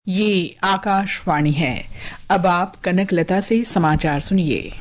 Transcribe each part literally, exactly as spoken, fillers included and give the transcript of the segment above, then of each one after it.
ये आकाशवाणी है। अब आप कनकलता से समाचार सुनिए।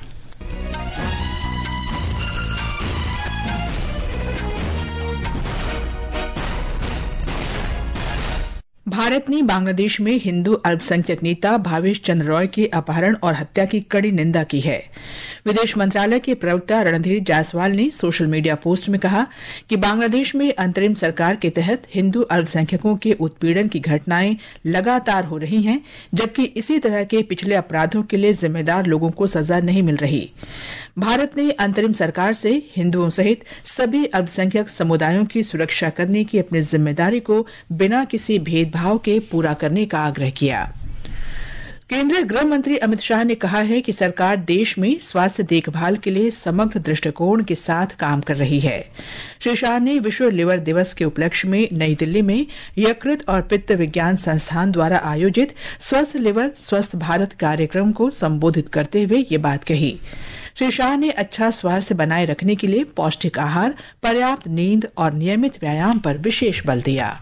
भारत ने बांग्लादेश में हिंदू अल्पसंख्यक नेता भावेश चंद्र रॉय के अपहरण और हत्या की कड़ी निंदा की है। विदेश मंत्रालय के प्रवक्ता रणधीर जायसवाल ने सोशल मीडिया पोस्ट में कहा कि बांग्लादेश में अंतरिम सरकार के तहत हिंदू अल्पसंख्यकों के उत्पीड़न की घटनाएं लगातार हो रही हैं, जबकि इसी तरह के पिछले अपराधों के लिए जिम्मेदार लोगों को सजा नहीं मिल रही। भारत ने अंतरिम सरकार से हिंदुओं सहित सभी अल्पसंख्यक समुदायों की सुरक्षा करने की अपनी जिम्मेदारी को बिना किसी भेदभाव के पूरा करने का आग्रह किया। केंद्रीय गृह मंत्री अमित शाह ने कहा है कि सरकार देश में स्वास्थ्य देखभाल के लिए समग्र दृष्टिकोण के साथ काम कर रही है। श्री शाह ने विश्व लिवर दिवस के उपलक्ष्य में नई दिल्ली में यकृत और पित्त विज्ञान संस्थान द्वारा आयोजित स्वस्थ लिवर स्वस्थ भारत कार्यक्रम को संबोधित करते हुए ये बात कही। श्री शाह ने अच्छा स्वास्थ्य बनाए रखने के लिए पौष्टिक आहार, पर्याप्त नींद और नियमित व्यायाम पर विशेष बल दिया।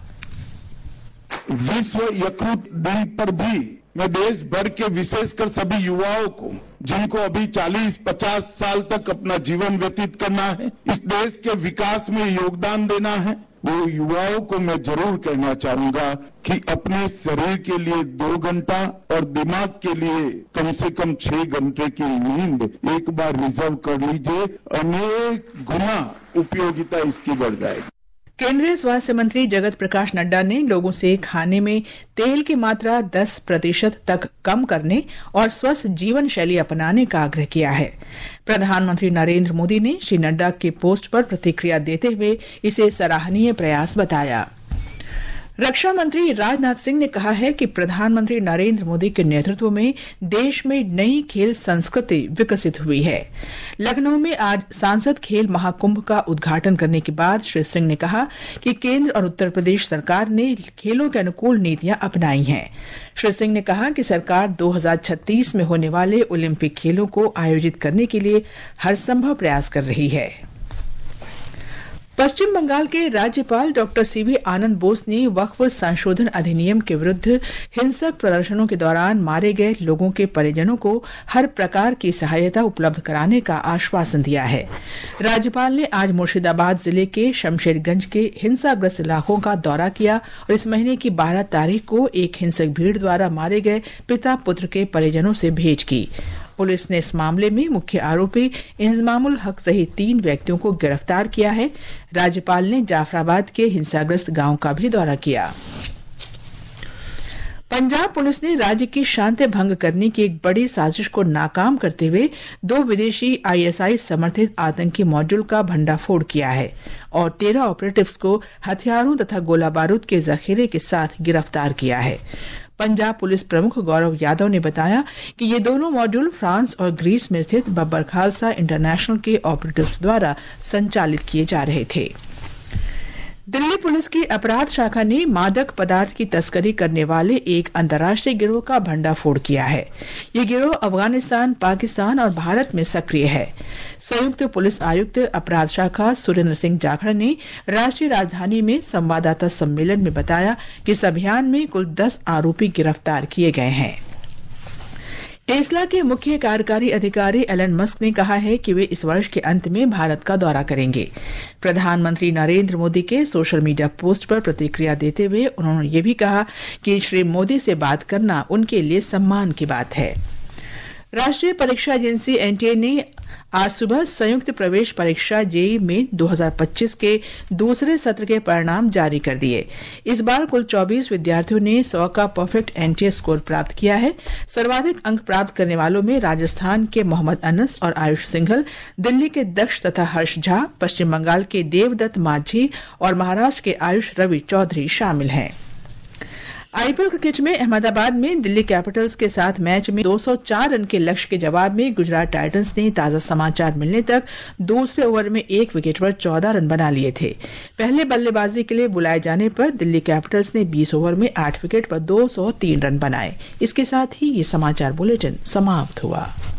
विश्व यकृत दिन पर भी मैं देश भर के विशेषकर सभी युवाओं को, जिनको अभी चालीस पचास साल तक अपना जीवन व्यतीत करना है, इस देश के विकास में योगदान देना है, वो युवाओं को मैं जरूर कहना चाहूंगा कि अपने शरीर के लिए दो घंटा और दिमाग के लिए कम से कम छह घंटे की नींद एक बार रिजर्व कर लीजिए। अनेक गुना उपयोगिता इसकी बढ़ जाएगी। केंद्रीय स्वास्थ्य मंत्री जगत प्रकाश नड्डा ने लोगों से खाने में तेल की मात्रा दस प्रतिशत तक कम करने और स्वस्थ जीवन शैली अपनाने का आग्रह किया है। प्रधानमंत्री नरेंद्र मोदी ने श्री नड्डा के पोस्ट पर प्रतिक्रिया देते हुए इसे सराहनीय प्रयास बताया। रक्षा मंत्री राजनाथ सिंह ने कहा है कि प्रधानमंत्री नरेंद्र मोदी के नेतृत्व में देश में नई खेल संस्कृति विकसित हुई है। लखनऊ में आज सांसद खेल महाकुंभ का उद्घाटन करने के बाद श्री सिंह ने कहा कि केंद्र और उत्तर प्रदेश सरकार ने खेलों के अनुकूल नीतियां अपनाई हैं। श्री सिंह ने कहा कि सरकार दो हज़ार छत्तीस में होने वाले ओलंपिक खेलों को आयोजित करने के लिए हर संभव प्रयास कर रही है। पश्चिम बंगाल के राज्यपाल डॉक्टर सीवी आनंद बोस ने वक्फ संशोधन अधिनियम के विरुद्ध हिंसक प्रदर्शनों के दौरान मारे गए लोगों के परिजनों को हर प्रकार की सहायता उपलब्ध कराने का आश्वासन दिया है। राज्यपाल ने आज मुर्शिदाबाद जिले के शमशेरगंज के हिंसाग्रस्त इलाकों का दौरा किया और इस महीने की बारह तारीख को एक हिंसक भीड़ द्वारा मारे गए पिता पुत्र के परिजनों से भेंट की। पुलिस ने इस मामले में मुख्य आरोपी इंजमामुल हक सहित तीन व्यक्तियों को गिरफ्तार किया है। राज्यपाल ने जाफराबाद के हिंसाग्रस्त गांव का भी दौरा किया। पंजाब पुलिस ने राज्य की शांति भंग करने की एक बड़ी साजिश को नाकाम करते हुए दो विदेशी आईएसआई समर्थित आतंकी मॉड्यूल का भंडाफोड़ किया है और तेरह ऑपरेटिव्स को हथियारों तथा गोला बारूद के जखीरे के साथ गिरफ्तार किया है। पंजाब पुलिस प्रमुख गौरव यादव ने बताया कि ये दोनों मॉड्यूल फ्रांस और ग्रीस में स्थित बब्बर खालसा इंटरनेशनल के ऑपरेटिव्स द्वारा संचालित किए जा रहे थे। दिल्ली पुलिस की अपराध शाखा ने मादक पदार्थ की तस्करी करने वाले एक अंतर्राष्ट्रीय गिरोह का भंडाफोड़ किया है। ये गिरोह अफगानिस्तान, पाकिस्तान और भारत में सक्रिय है। संयुक्त पुलिस आयुक्त अपराध शाखा सुरेंद्र सिंह जाखड़ ने राष्ट्रीय राजधानी में संवाददाता सम्मेलन में बताया कि इस अभियान में कुल दस आरोपी गिरफ्तार किए गए हैं। टेस्ला के मुख्य कार्यकारी अधिकारी एलन मस्क ने कहा है कि वे इस वर्ष के अंत में भारत का दौरा करेंगे। प्रधानमंत्री नरेंद्र मोदी के सोशल मीडिया पोस्ट पर प्रतिक्रिया देते हुए उन्होंने ये भी कहा कि श्री मोदी से बात करना उनके लिए सम्मान की बात है। राष्ट्रीय परीक्षा एजेंसी एनटीए ने आज सुबह संयुक्त प्रवेश परीक्षा जेईई में दो हज़ार पच्चीस के दूसरे सत्र के परिणाम जारी कर दिए। इस बार कुल चौबीस विद्यार्थियों ने सौ का परफेक्ट एनटीए स्कोर प्राप्त किया है। सर्वाधिक अंक प्राप्त करने वालों में राजस्थान के मोहम्मद अनस और आयुष सिंघल, दिल्ली के दक्ष तथा हर्ष झा, पश्चिम बंगाल के देवदत्त माझी और महाराष्ट्र के आयुष रवि चौधरी शामिल हैं। आईपीएल क्रिकेट में अहमदाबाद में दिल्ली कैपिटल्स के साथ मैच में दो सौ चार रन के लक्ष्य के जवाब में गुजरात टाइटंस ने ताजा समाचार मिलने तक दूसरे ओवर में एक विकेट पर चौदह रन बना लिए थे। पहले बल्लेबाजी के लिए बुलाए जाने पर दिल्ली कैपिटल्स ने बीस ओवर में आठ विकेट पर दो सौ तीन रन बनाए। इसके साथ ही ये समाचार बुलेटिन समाप्त हुआ।